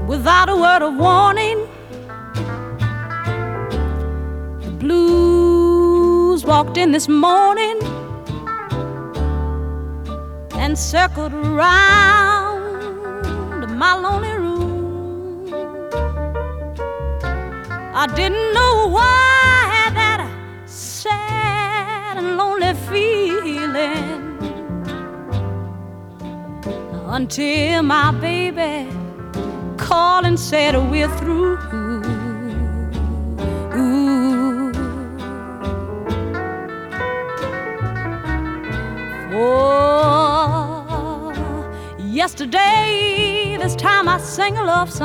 without a word of warning. The blues walked in this morning and circled around my lonely room. I didn't know why I had that sad and lonely feeling until my baby called and said we're through. Oh, yesterday, this time I sang a love song